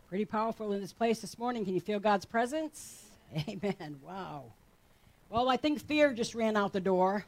Pretty powerful in this place this morning. Can you feel God's presence? Amen. Wow. Well, I think fear just ran out the door.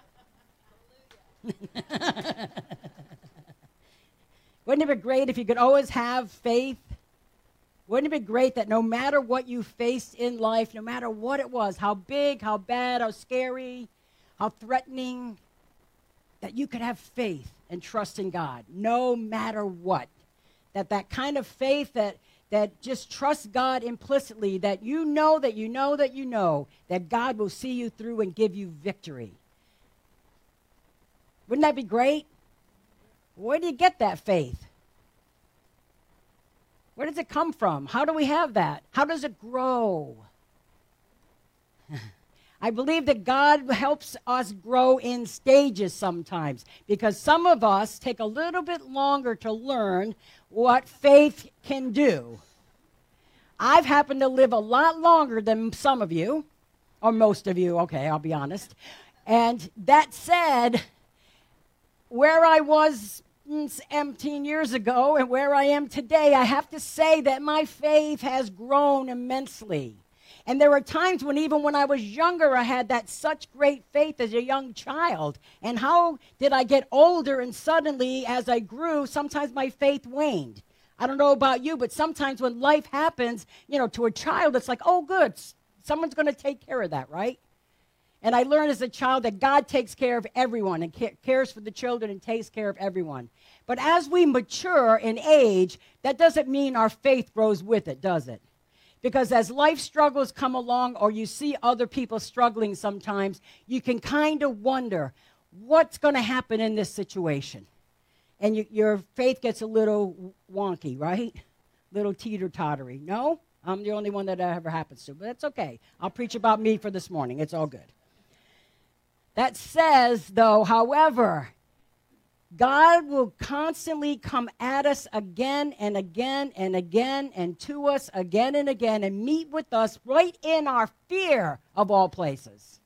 Wouldn't it be great if you could always have faith? Wouldn't it be great that no matter what you faced in life, no matter what it was, how big, how bad, how scary, how threatening, that you could have faith and trust in God, no matter what. That kind of faith that just trusts God implicitly, that you know that God will see you through and give you victory. Wouldn't that be great? Where do you get that faith? Where does it come from? How do we have that? How does it grow? I believe that God helps us grow in stages sometimes, because some of us take a little bit longer to learn what faith can do. I've happened to live a lot longer than some of you, or most of you, okay, I'll be honest. And that said, where I was 17 years ago and where I am today, I have to say that my faith has grown immensely. And there were times when even when I was younger, I had that such great faith as a young child. And how did I get older and suddenly, as I grew, sometimes my faith waned? I don't know about you, but sometimes when life happens, to a child, it's like, oh, good, someone's going to take care of that, right? And I learned as a child that God takes care of everyone and cares for the children and takes care of everyone. But as we mature in age, that doesn't mean our faith grows with it, does it? Because as life struggles come along, or you see other people struggling sometimes, you can kind of wonder, what's going to happen in this situation? And your faith gets a little wonky, right? Little teeter-tottery. No? I'm the only one that ever happens to, but that's okay. I'll preach about me for this morning. It's all good. That says, though, however, God will constantly come at us again and again and again, and to us again and again, and meet with us right in our fear of all places.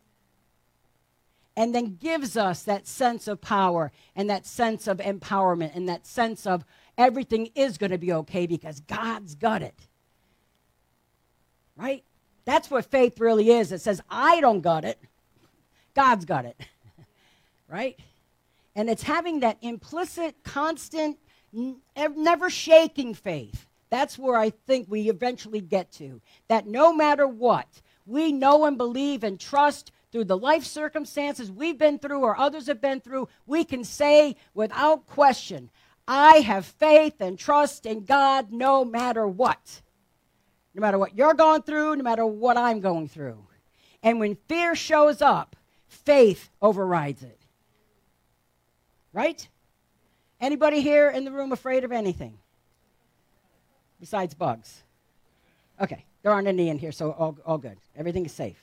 And then gives us that sense of power and that sense of empowerment and that sense of everything is going to be okay because God's got it. Right? That's what faith really is. It says, I don't got it. God's got it. Right? And it's having that implicit, constant, never shaking faith. That's where I think we eventually get to. That no matter what, we know and believe and trust through the life circumstances we've been through or others have been through, we can say without question, I have faith and trust in God no matter what. No matter what you're going through, no matter what I'm going through. And when fear shows up, faith overrides it. Right? Anybody here in the room afraid of anything? Besides bugs. Okay, there aren't any in here, so all good. Everything is safe.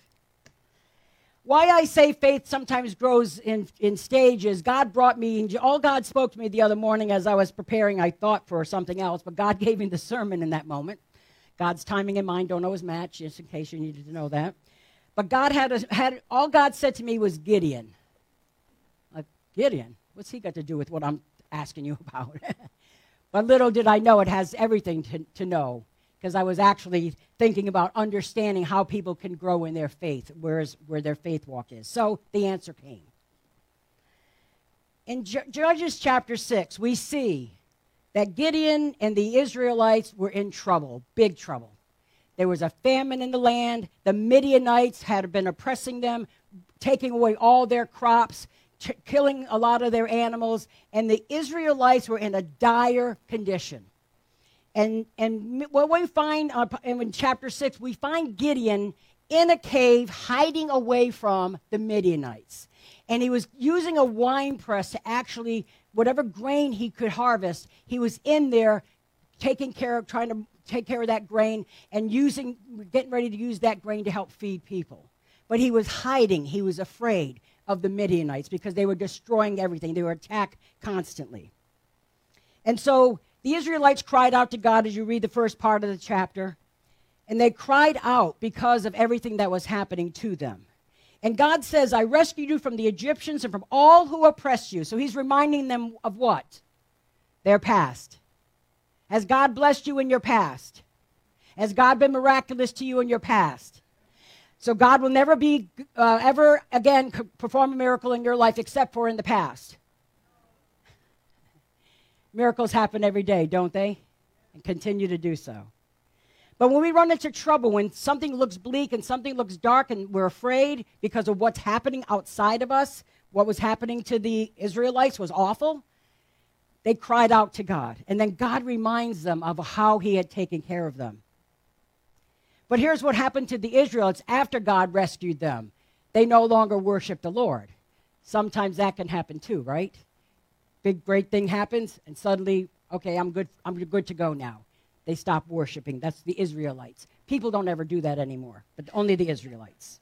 Why I say faith sometimes grows in stages, God brought me, all God spoke to me the other morning as I was preparing, I thought for something else, but God gave me the sermon in that moment. God's timing and mine don't always match, just in case you needed to know that. But God all God said to me was Gideon. Like, Gideon? What's he got to do with what I'm asking you about? But little did I know it has everything to know, because I was actually thinking about understanding how people can grow in their faith, where their faith walk is. So the answer came. In Judges chapter 6, we see that Gideon and the Israelites were in trouble, big trouble. There was a famine in the land. The Midianites had been oppressing them, taking away all their crops, killing a lot of their animals, and the Israelites were in a dire condition. And what we find in chapter 6, we find Gideon in a cave hiding away from the Midianites. And he was using a wine press to actually, whatever grain he could harvest, he was in there trying to take care of that grain and getting ready to use that grain to help feed people. But he was hiding. He was afraid of the Midianites because they were destroying everything. They were attacked constantly. And so the Israelites cried out to God, as you read the first part of the chapter, and they cried out because of everything that was happening to them. And God says, I rescued you from the Egyptians and from all who oppressed you. So he's reminding them of what? Their past. Has God blessed you in your past? Has God been miraculous to you in your past? So God will never be, ever again perform a miracle in your life except for in the past. Miracles happen every day, don't they? And continue to do so. But when we run into trouble, when something looks bleak and something looks dark and we're afraid because of what's happening outside of us, what was happening to the Israelites was awful, they cried out to God. And then God reminds them of how he had taken care of them. But here's what happened to the Israelites after God rescued them. They no longer worship the Lord. Sometimes that can happen too, right? Big, great thing happens, and suddenly, okay, I'm good to go now. They stop worshiping. That's the Israelites. People don't ever do that anymore, but only the Israelites.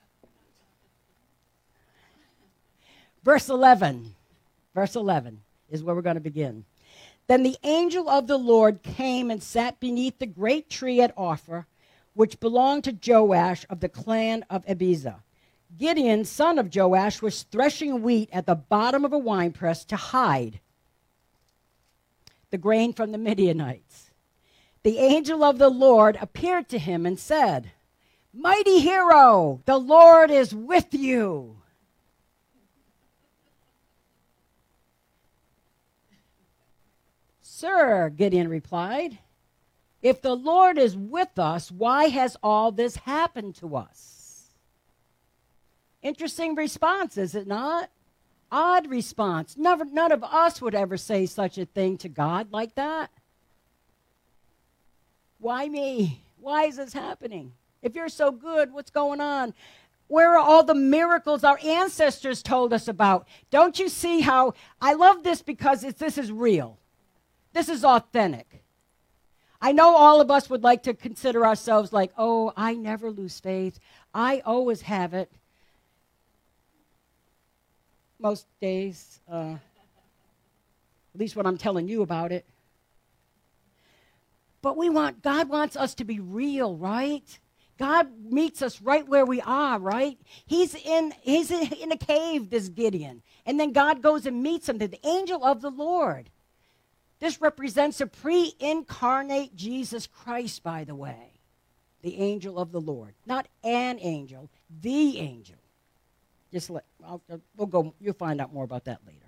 Verse 11 is where we're going to begin. Then the angel of the Lord came and sat beneath the great tree at Ophrah, which belonged to Joash of the clan of Abiezer. Gideon, son of Joash, was threshing wheat at the bottom of a winepress to hide the grain from the Midianites. The angel of the Lord appeared to him and said, "Mighty hero, the Lord is with you." "Sir," Gideon replied, "if the Lord is with us, why has all this happened to us?" Interesting response, is it not? Odd response. None of us would ever say such a thing to God like that. Why me? Why is this happening? If you're so good, what's going on? Where are all the miracles our ancestors told us about? Don't you see how I love this because this is real. This is authentic. I know all of us would like to consider ourselves like, oh, I never lose faith. I always have it. Most days, at least when I'm telling you about it. But God wants us to be real, right? God meets us right where we are, right? He's in a cave, this Gideon. And then God goes and meets him, the angel of the Lord. This represents a pre-incarnate Jesus Christ, by the way. The angel of the Lord. Not an angel, the angel. You'll find out more about that later.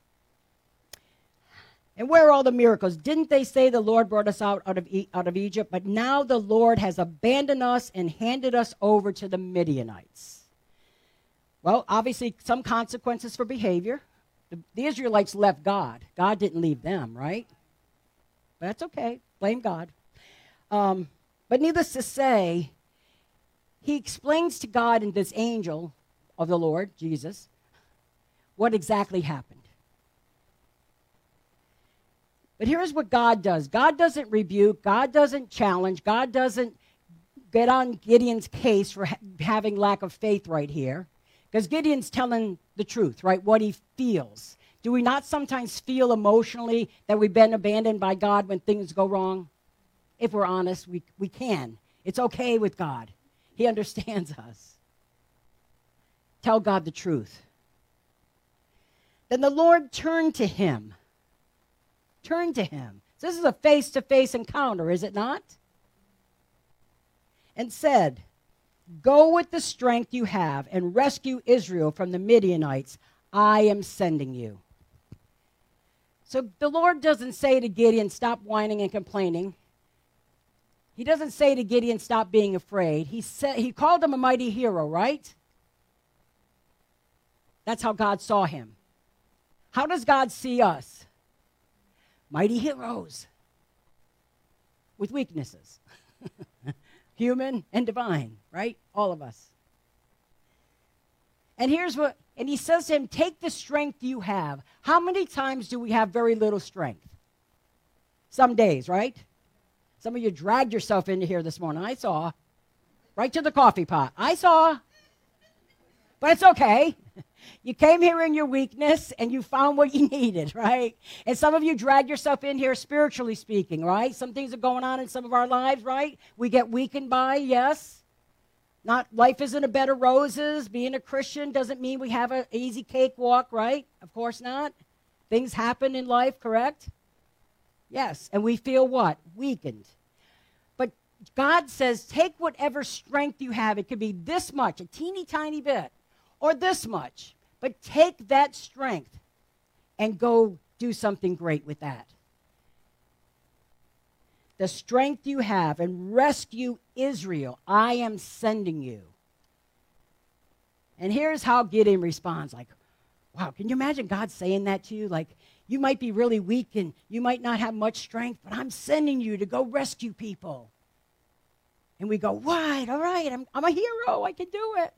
And where are all the miracles? Didn't they say the Lord brought us out of Egypt? But now the Lord has abandoned us and handed us over to the Midianites. Well, obviously, some consequences for behavior. The Israelites left God. God didn't leave them, right? But that's okay. Blame God. But needless to say, he explains to God and this angel of the Lord, Jesus, what exactly happened. But here's what God does. God doesn't rebuke. God doesn't challenge. God doesn't get on Gideon's case for having lack of faith right here. Because Gideon's telling the truth, right? What he feels. Do we not sometimes feel emotionally that we've been abandoned by God when things go wrong? If we're honest, we can. It's okay with God. He understands us. Tell God the truth. Then the Lord turned to him. Turned to him. So this is a face-to-face encounter, is it not? And said, "Go with the strength you have and rescue Israel from the Midianites. I am sending you." So the Lord doesn't say to Gideon, "Stop whining and complaining." He doesn't say to Gideon, "Stop being afraid." He called him a mighty hero, right? That's how God saw him. How does God see us? Mighty heroes with weaknesses. Human and divine, right? All of us. And he says to him, "Take the strength you have." How many times do we have very little strength? Some days, right? Some of you dragged yourself into here this morning. I saw. Right to the coffee pot. I saw. But it's okay. You came here in your weakness and you found what you needed, right? And some of you dragged yourself in here spiritually speaking, right? Some things are going on in some of our lives, right? We get weakened by, yes. Life isn't a bed of roses. Being a Christian doesn't mean we have an easy cakewalk, right? Of course not. Things happen in life, correct? Yes. And we feel what? Weakened. But God says, take whatever strength you have. It could be this much, a teeny tiny bit, or this much. But take that strength and go do something great with that. The strength you have, and rescue Israel. I am sending you. And here's how Gideon responds. Like, wow, can you imagine God saying that to you? Like, you might be really weak and you might not have much strength, but I'm sending you to go rescue people. And we go, what? All right, I'm a hero. I can do it.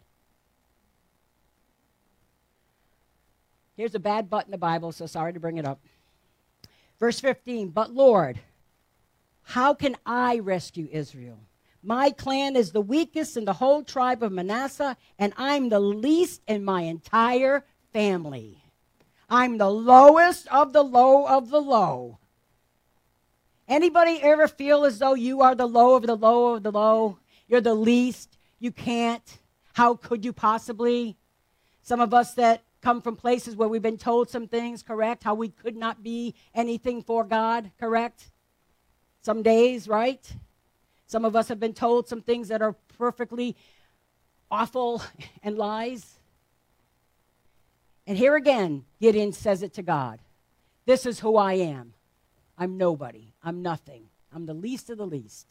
Here's a bad butt in the Bible, so sorry to bring it up. Verse 15, but Lord, how can I rescue Israel? My clan is the weakest in the whole tribe of Manasseh, and I'm the least in my entire family. I'm the lowest of the low of the low. Anybody ever feel as though you are the low of the low of the low? You're the least. You can't. How could you possibly? Some of us that come from places where we've been told some things, correct? How we could not be anything for God, correct? Some days, right? Some of us have been told some things that are perfectly awful and lies. And here again, Gideon says it to God. This is who I am. I'm nobody. I'm nothing. I'm the least of the least.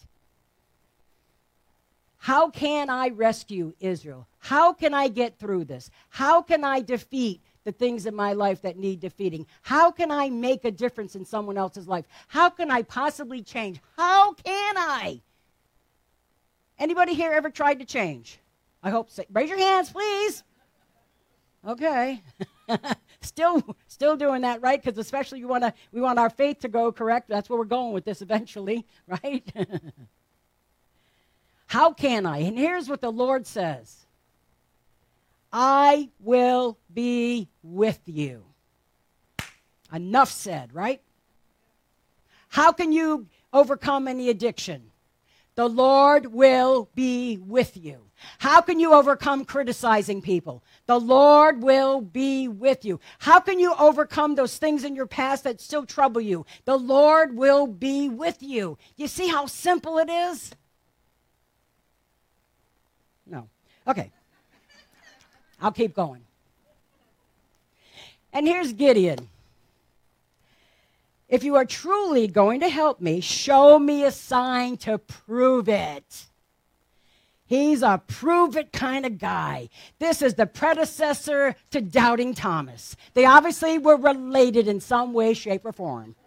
How can I rescue Israel? How can I get through this? How can I defeat the things in my life that need defeating? How can I make a difference in someone else's life? How can I possibly change? How can I? Anybody here ever tried to change? I hope so. Raise your hands, please. Okay. Still doing that, right? Because especially we want our faith to go correct. That's where we're going with this eventually, right? How can I? And here's what the Lord says. I will be with you. Enough said, right? How can you overcome any addiction? The Lord will be with you. How can you overcome criticizing people? The Lord will be with you. How can you overcome those things in your past that still trouble you? The Lord will be with you. You see how simple it is? No. Okay. I'll keep going. And here's Gideon. If you are truly going to help me, show me a sign to prove it. He's a prove-it kind of guy. This is the predecessor to Doubting Thomas. They obviously were related in some way, shape, or form.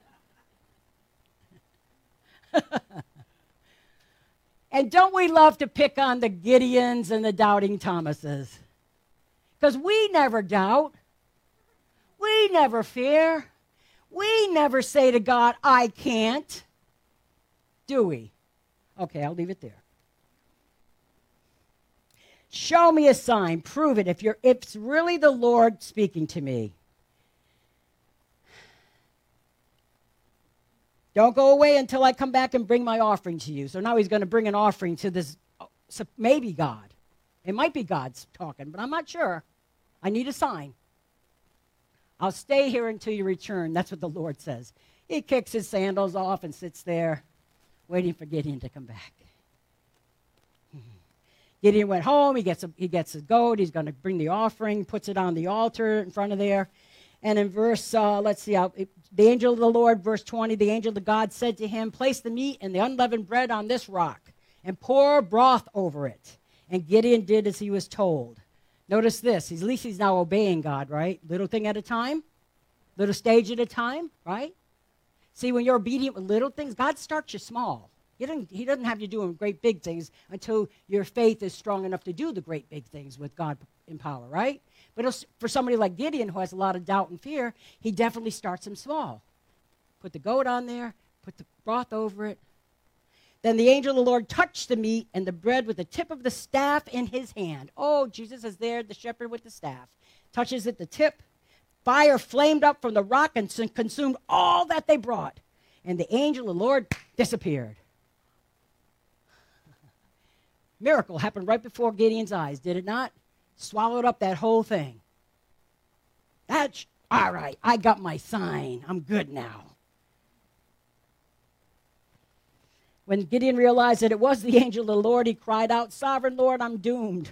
And don't we love to pick on the Gideons and the Doubting Thomases? Because we never doubt. We never fear. We never say to God, I can't. Do we? Okay, I'll leave it there. Show me a sign. Prove it. If it's really the Lord speaking to me. Don't go away until I come back and bring my offering to you. So now he's going to bring an offering to this, maybe God. It might be God's talking, but I'm not sure. I need a sign. I'll stay here until you return. That's what the Lord says. He kicks his sandals off and sits there waiting for Gideon to come back. Gideon went home. He gets a goat. He's going to bring the offering, puts it on the altar in front of there. And in verse, the angel of the Lord, verse 20, the angel of God said to him, place the meat and the unleavened bread on this rock and pour broth over it. And Gideon did as he was told. Notice this. At least he's now obeying God, right? Little thing at a time. Little stage at a time, right? See, when you're obedient with little things, God starts you small. He doesn't have you doing great big things until your faith is strong enough to do the great big things with God in power, right? But for somebody like Gideon who has a lot of doubt and fear, he definitely starts him small. Put the goat on there, put the broth over it. Then the angel of the Lord touched the meat and the bread with the tip of the staff in his hand. Oh, Jesus is there, the shepherd with the staff. Touches it, the tip. Fire flamed up from the rock and consumed all that they brought. And the angel of the Lord disappeared. Miracle happened right before Gideon's eyes, did it not? Swallowed up that whole thing. That's all right. I got my sign. I'm good now. When Gideon realized that it was the angel of the Lord, he cried out, "Sovereign Lord, I'm doomed."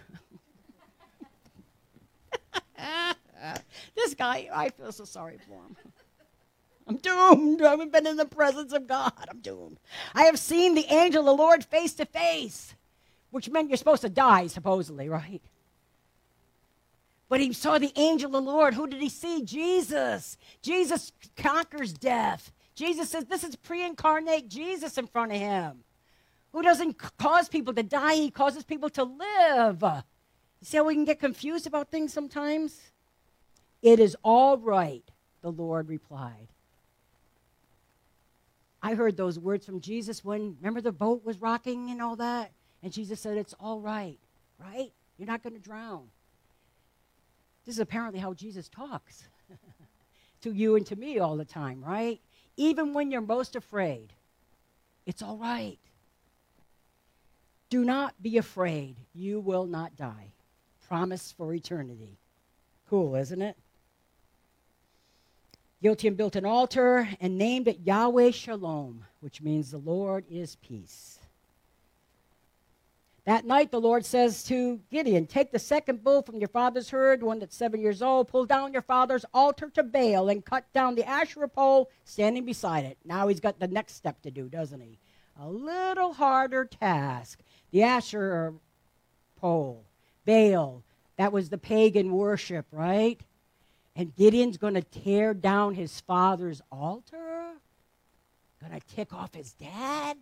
This guy, I feel so sorry for him. I'm doomed. I haven't been in the presence of God. I'm doomed. I have seen the angel of the Lord face to face, which meant you're supposed to die, supposedly, right? But he saw the angel of the Lord. Who did he see? Jesus. Jesus conquers death. Jesus says this is pre-incarnate Jesus in front of him, who doesn't cause people to die. He causes people to live. You see how we can get confused about things sometimes? "It is all right," the Lord replied. I heard those words from Jesus when, remember the boat was rocking and all that? And Jesus said, "It's all right, right? You're not going to drown." This is apparently how Jesus talks to you and to me all the time, right? Even when you're most afraid, it's all right. Do not be afraid. You will not die. Promise for eternity. Cool, isn't it? Gideon built an altar and named it Yahweh Shalom, which means the Lord is peace. That night, the Lord says to Gideon, "Take the second bull from your father's herd, one that's 7 years old, pull down your father's altar to Baal, and cut down the Asherah pole standing beside it." Now he's got the next step to do, doesn't he? A little harder task. The Asherah pole, Baal, that was the pagan worship, right? And Gideon's going to tear down his father's altar? Going to tick off his dad?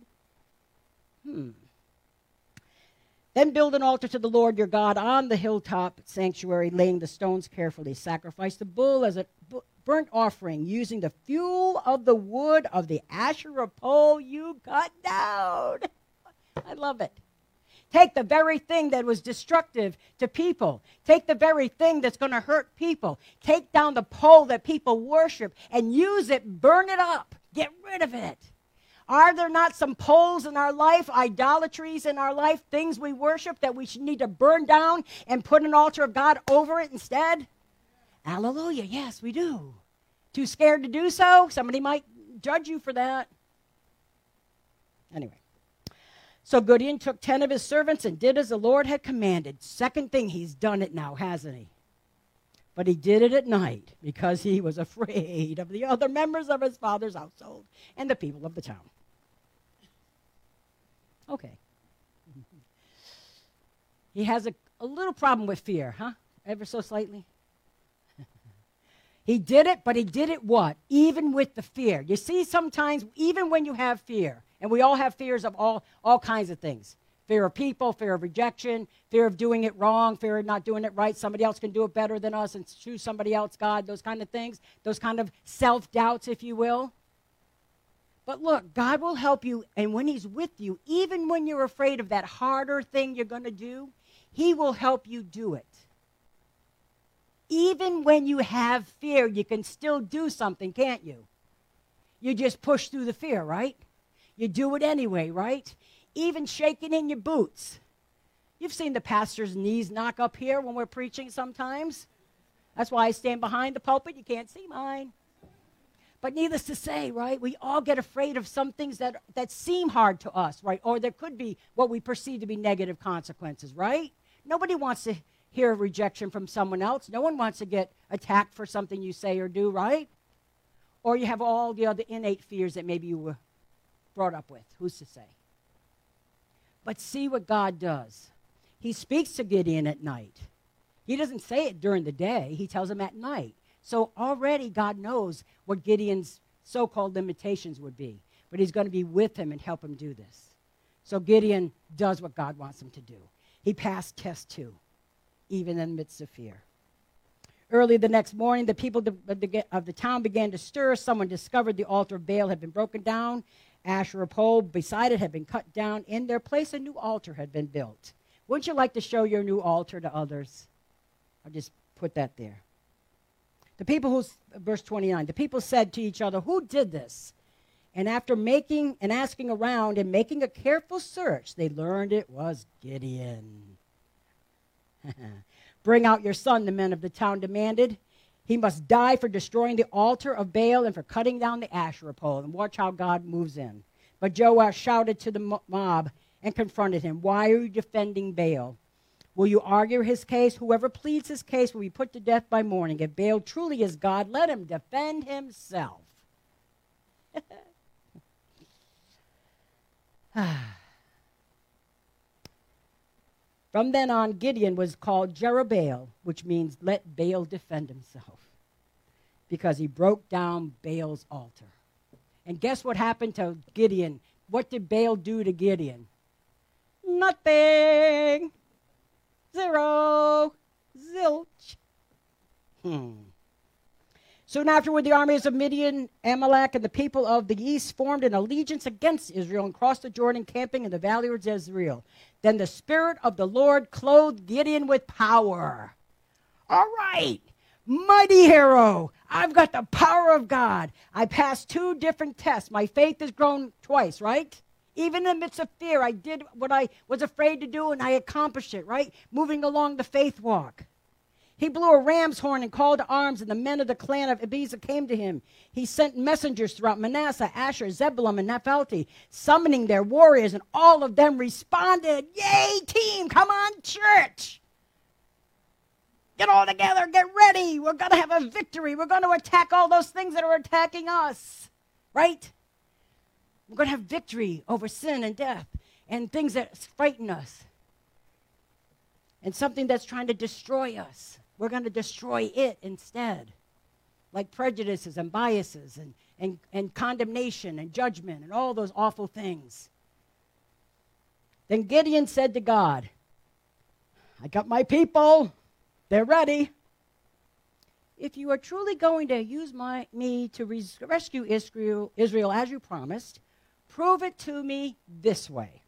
Then build an altar to the Lord your God on the hilltop sanctuary, laying the stones carefully. Sacrifice the bull as a burnt offering, using the fuel of the wood of the Asherah pole you cut down. I love it. Take the very thing that was destructive to people. Take the very thing that's going to hurt people. Take down the pole that people worship and use it, burn it up. Get rid of it. Are there not some poles in our life, idolatries in our life, things we worship that we should need to burn down and put an altar of God over it instead? Hallelujah. Yes, we do. Too scared to do so? Somebody might judge you for that. Anyway. So Gideon took 10 of his servants and did as the Lord had commanded. Second thing, he's done it now, hasn't he? But he did it at night because he was afraid of the other members of his father's household and the people of the town. Okay. He has a little problem with fear, huh? Ever so slightly? He did it, but he did it what? Even with the fear. You see, sometimes, even when you have fear, and we all have fears of all kinds of things. Fear of people, fear of rejection, fear of doing it wrong, fear of not doing it right. Somebody else can do it better than us and choose somebody else, God, those kind of things. Those kind of self-doubts, if you will. But look, God will help you, and when he's with you, even when you're afraid of that harder thing you're going to do, he will help you do it. Even when you have fear, you can still do something, can't you? You just push through the fear, right? You do it anyway, right? Even shaking in your boots. You've seen the pastor's knees knock up here when we're preaching sometimes. That's why I stand behind the pulpit. You can't see mine. But needless to say, right, we all get afraid of some things that seem hard to us, right? Or there could be what we perceive to be negative consequences, right? Nobody wants to hear rejection from someone else. No one wants to get attacked for something you say or do, right? Or you have all the other innate fears that maybe you were brought up with. Who's to say? But see what God does. He speaks to Gideon at night. He doesn't say it during the day. He tells him at night. So already God knows what Gideon's so-called limitations would be. But he's going to be with him and help him do this. So Gideon does what God wants him to do. He passed test 2, even in the midst of fear. Early the next morning, the people of the town began to stir. Someone discovered the altar of Baal had been broken down. Asherah pole beside it had been cut down. In their place, a new altar had been built. Wouldn't you like to show your new altar to others? I'll just put that there. The people verse 29, the people said to each other, "Who did this?" And after making and asking around and making a careful search, they learned it was Gideon. "Bring out your son," the men of the town demanded. "He must die for destroying the altar of Baal and for cutting down the Asherah pole." And watch how God moves in. But Joash shouted to the mob and confronted him. Why are you defending Baal? Will you argue his case? Whoever pleads his case will be put to death by morning. If Baal truly is God, let him defend himself. From then on, Gideon was called Jerubbaal, which means let Baal defend himself, because he broke down Baal's altar. And guess what happened to Gideon? What did Baal do to Gideon? Nothing. Zero. Zilch. Soon afterward, the armies of Midian, Amalek, and the people of the east formed an allegiance against Israel and crossed the Jordan, camping in the valley of Jezreel. Then the Spirit of the Lord clothed Gideon with power. All right, mighty hero. I've got the power of God. I passed 2 different tests. My faith has grown twice, right? Even in the midst of fear, I did what I was afraid to do, and I accomplished it, right? Moving along the faith walk. He blew a ram's horn and called to arms, and the men of the clan of Abiezer came to him. He sent messengers throughout Manasseh, Asher, Zebulun, and Naphtali, summoning their warriors, and all of them responded. Yay, team, come on, church. Get all together, get ready. We're going to have a victory. We're going to attack all those things that are attacking us, right? We're going to have victory over sin and death and things that frighten us and something that's trying to destroy us. We're going to destroy it instead, like prejudices and biases and condemnation and judgment and all those awful things. Then Gideon said to God, I got my people. They're ready. If you are truly going to use me to rescue Israel as you promised, prove it to me this way.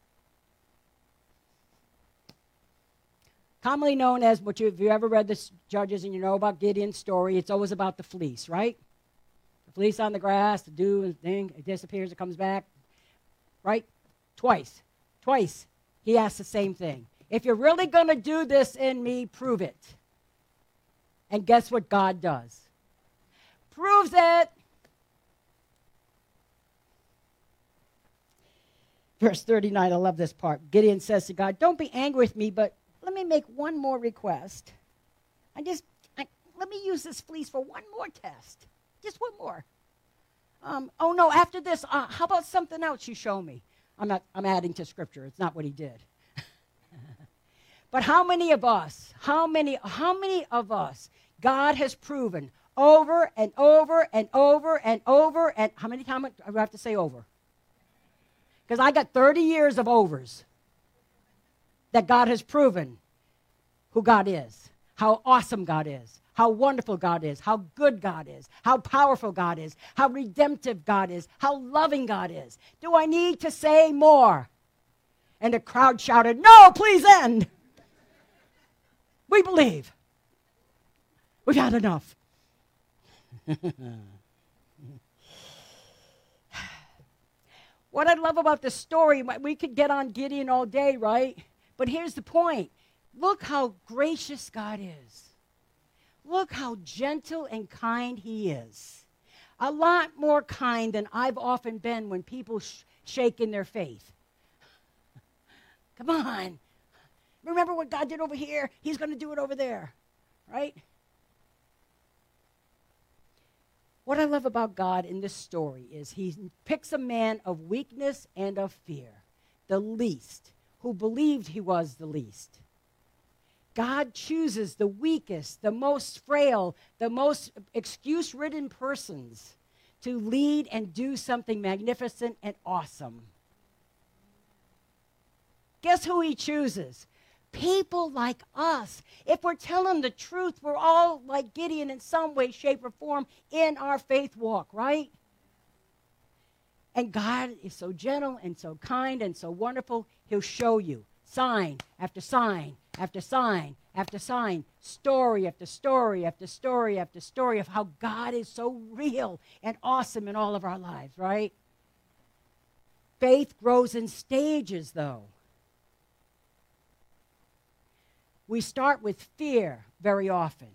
Commonly known as, if you ever read the Judges and you know about Gideon's story, it's always about the fleece, right? The fleece on the grass, the dew and thing, it disappears, it comes back, right? Twice he asked the same thing. If you're really going to do this in me, prove it. And guess what God does? Proves it. Verse 39, I love this part. Gideon says to God, don't be angry with me, but let me make one more request. Let me use this fleece for one more test. Just one more. Oh no, after this, how about something else you show me? I'm adding to scripture. It's not what he did. But how many of us, God has proven over and over and over and over, and how many times do I have to say over? Because I got 30 years of overs that God has proven who God is, how awesome God is, how wonderful God is, how good God is, how powerful God is, how redemptive God is, how loving God is. Do I need to say more? And the crowd shouted, no, please end. We believe. We've had enough. What I love about this story, we could get on Gideon all day, right? But here's the point. Look how gracious God is. Look how gentle and kind he is. A lot more kind than I've often been when people shake in their faith. Come on. Remember what God did over here? He's going to do it over there, right? What I love about God in this story is he picks a man of weakness and of fear, the least, who believed he was the least. God chooses the weakest, the most frail, the most excuse-ridden persons to lead and do something magnificent and awesome. Guess who he chooses? People like us. If we're telling the truth, we're all like Gideon in some way, shape, or form in our faith walk, right? And God is so gentle and so kind and so wonderful, he'll show you sign after sign after sign after sign, story after story after story after story of how God is so real and awesome in all of our lives, right? Faith grows in stages, though. We start with fear very often.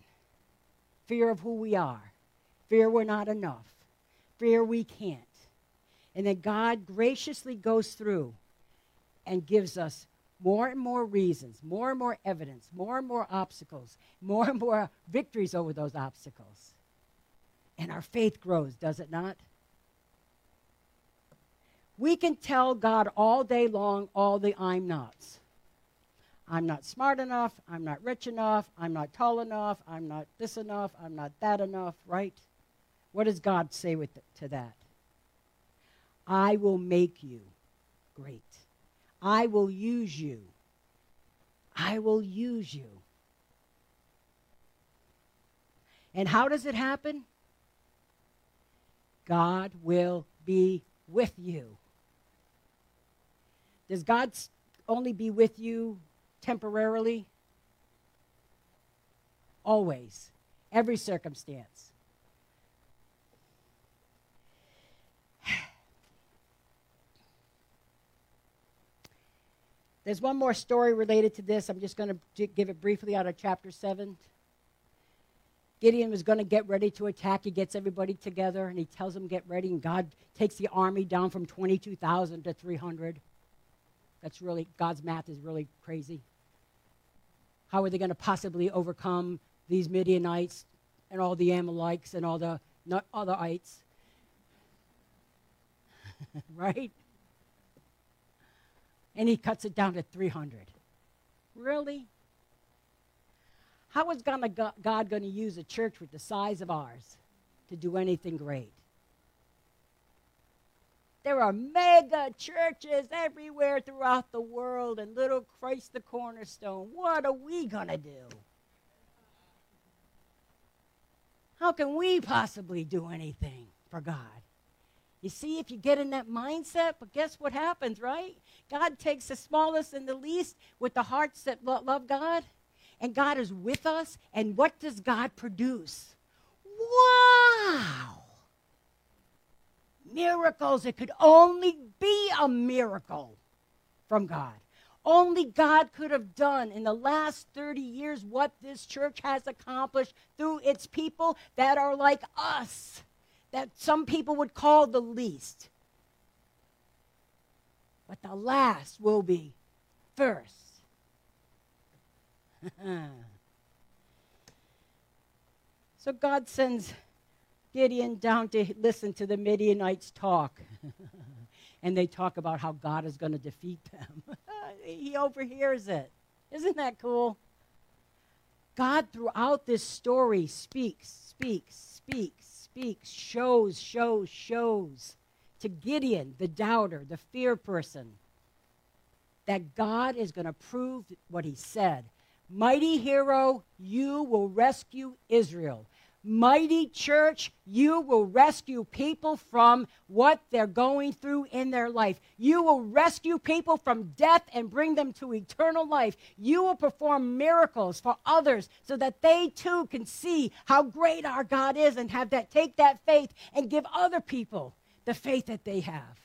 Fear of who we are. Fear we're not enough. Fear we can't. And then God graciously goes through and gives us more and more reasons, more and more evidence, more and more obstacles, more and more victories over those obstacles. And our faith grows, does it not? We can tell God all day long all the I'm nots. I'm not smart enough, I'm not rich enough, I'm not tall enough, I'm not this enough, I'm not that enough, right? What does God say to that? I will make you great. I will use you. I will use you. And how does it happen? God will be with you. Does God only be with you temporarily? Always. Every circumstance. There's one more story related to this. I'm just going to give it briefly out of chapter 7. Gideon was going to get ready to attack. He gets everybody together, and he tells them, get ready. And God takes the army down from 22,000 to 300. That's really, God's math is really crazy. How are they going to possibly overcome these Midianites and all the Amalekites and all the otherites? Right? And he cuts it down to 300. Really? How is God going to use a church with the size of ours to do anything great? There are mega churches everywhere throughout the world, and little Christ the Cornerstone. What are we going to do? How can we possibly do anything for God? You see, if you get in that mindset, but guess what happens, right? God takes the smallest and the least with the hearts that love God, and God is with us, and what does God produce? Wow! Miracles. It could only be a miracle from God. Only God could have done in the last 30 years what this church has accomplished through its people that are like us, that some people would call the least. But the last will be first. So God sends Gideon down to listen to the Midianites talk. And they talk about how God is going to defeat them. He overhears it. Isn't that cool? God, throughout this story, speaks, shows to Gideon, the doubter, the fear person, that God is going to prove what he said. Mighty hero, you will rescue Israel. Mighty church, you will rescue people from what they're going through in their life. You will rescue people from death and bring them to eternal life. You will perform miracles for others so that they too can see how great our God is and take that faith and give other people the faith that they have.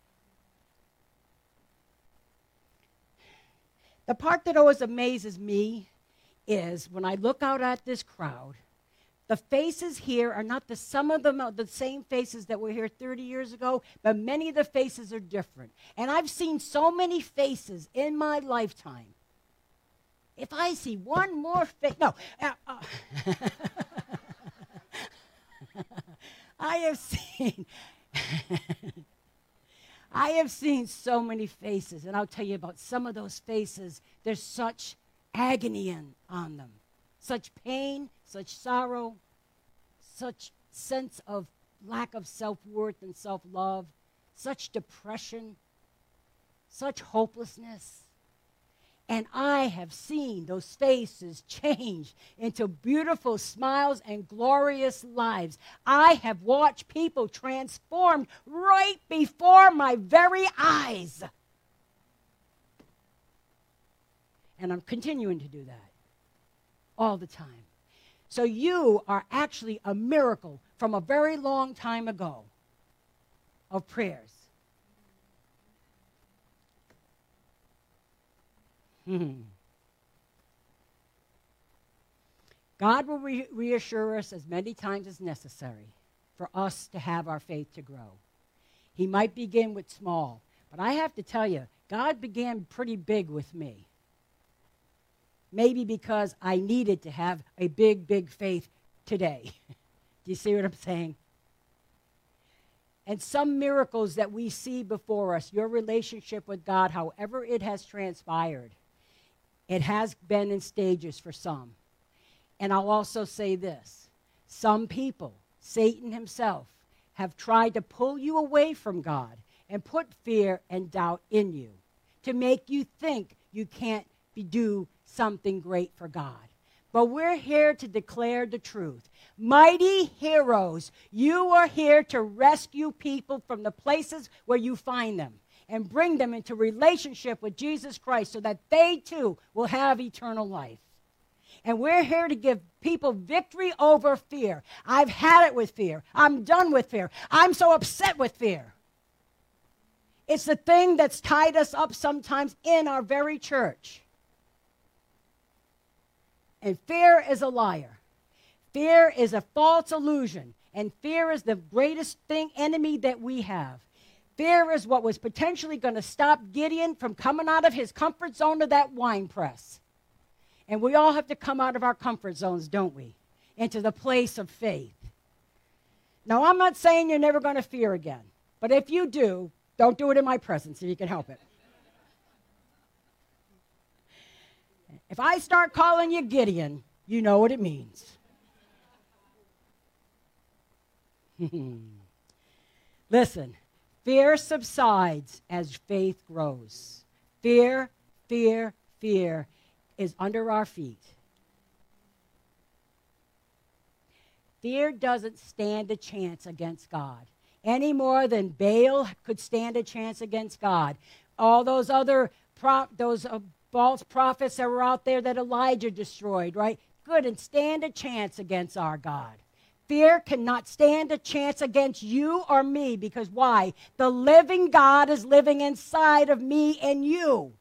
The part that always amazes me is when I look out at this crowd, the faces here are not some of them are the same faces that were here 30 years ago, but many of the faces are different. And I've seen so many faces in my lifetime. If I see one more face, no. I have seen so many faces, and I'll tell you about some of those faces. There's such agony on them, such pain, such sorrow, such sense of lack of self-worth and self-love, such depression, such hopelessness. And I have seen those faces change into beautiful smiles and glorious lives. I have watched people transformed right before my very eyes. And I'm continuing to do that all the time. So you are actually a miracle from a very long time ago of prayers. God will reassure us as many times as necessary for us to have our faith to grow. He might begin with small. But I have to tell you, God began pretty big with me. Maybe because I needed to have a big, big faith today. Do you see what I'm saying? And some miracles that we see before us, your relationship with God, however it has transpired, it has been in stages for some. And I'll also say this. Some people, Satan himself, have tried to pull you away from God and put fear and doubt in you to make you think you can't do something great for God. But we're here to declare the truth. Mighty heroes, you are here to rescue people from the places where you find them and bring them into relationship with Jesus Christ so that they too will have eternal life. And we're here to give people victory over fear. I've had it with fear. I'm done with fear. I'm so upset with fear. It's the thing that's tied us up sometimes in our very church. And fear is a liar. Fear is a false illusion. And fear is the greatest enemy that we have. Fear is what was potentially going to stop Gideon from coming out of his comfort zone to that wine press. And we all have to come out of our comfort zones, don't we? Into the place of faith. Now, I'm not saying you're never going to fear again. But if you do, don't do it in my presence if you can help it. If I start calling you Gideon, you know what it means. Listen, fear subsides as faith grows. Fear is under our feet. Fear doesn't stand a chance against God any more than Baal could stand a chance against God. All those other false prophets that were out there that Elijah destroyed, right? Couldn't stand a chance against our God. Fear cannot stand a chance against you or me because why? The living God is living inside of me and you.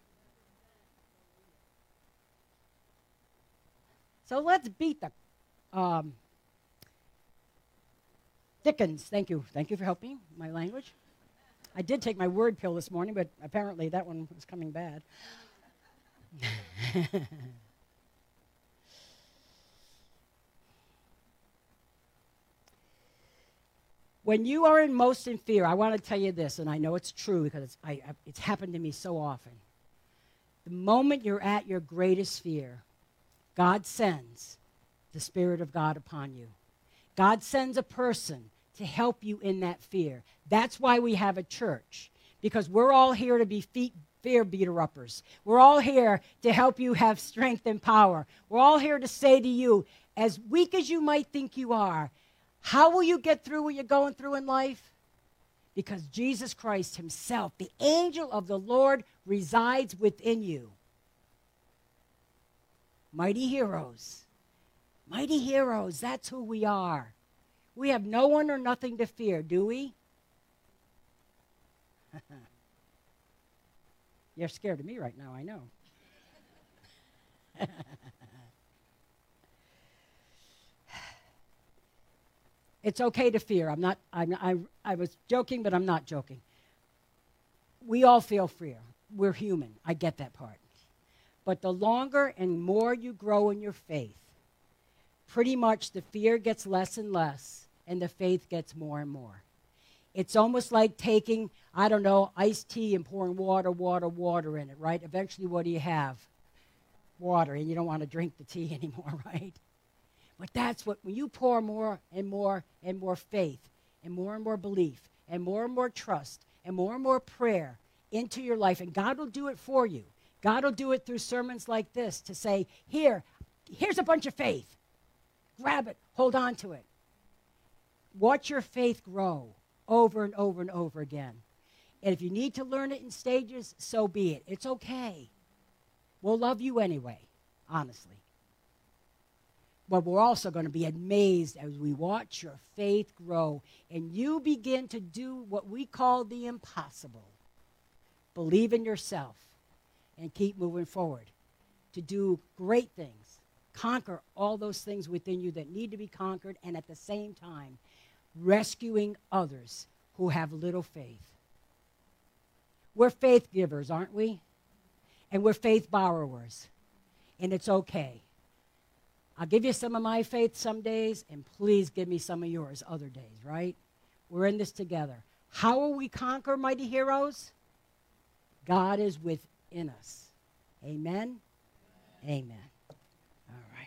So let's beat the Dickens. Thank you. Thank you for helping my language. I did take my word pill this morning, but apparently that one was coming bad. When you are most in fear, I want to tell you this, and I know it's true because it's happened to me so often. The moment you're at your greatest fear, God sends the Spirit of God upon you. God sends a person to help you in that fear. That's why we have a church, because we're all here to be fear beater-uppers. We're all here to help you have strength and power. We're all here to say to you, as weak as you might think you are, how will you get through what you're going through in life? Because Jesus Christ himself, the angel of the Lord, resides within you. Mighty heroes. Mighty heroes, that's who we are. We have no one or nothing to fear, do we? You're scared of me right now, I know. It's okay to fear. I was joking, but I'm not joking. We all feel fear. We're human. I get that part. But the longer and more you grow in your faith, pretty much the fear gets less and less, and the faith gets more and more. It's almost like taking, iced tea and pouring water in it, right? Eventually, what do you have? Water, and you don't want to drink the tea anymore, right? But that's when you pour more and more and more faith and more belief and more trust and more prayer into your life, and God will do it for you. God will do it through sermons like this to say, here's a bunch of faith. Grab it. Hold on to it. Watch your faith grow over and over and over again. And if you need to learn it in stages, so be it. It's okay. We'll love you anyway, honestly. But we're also going to be amazed as we watch your faith grow and you begin to do what we call the impossible. Believe in yourself and keep moving forward to do great things. Conquer all those things within you that need to be conquered, and at the same time, rescuing others who have little faith. We're faith givers, aren't we? And we're faith borrowers. And it's okay. I'll give you some of my faith some days, and please give me some of yours other days, right? We're in this together. How will we conquer, mighty heroes? God is within us. Amen? Amen. All right.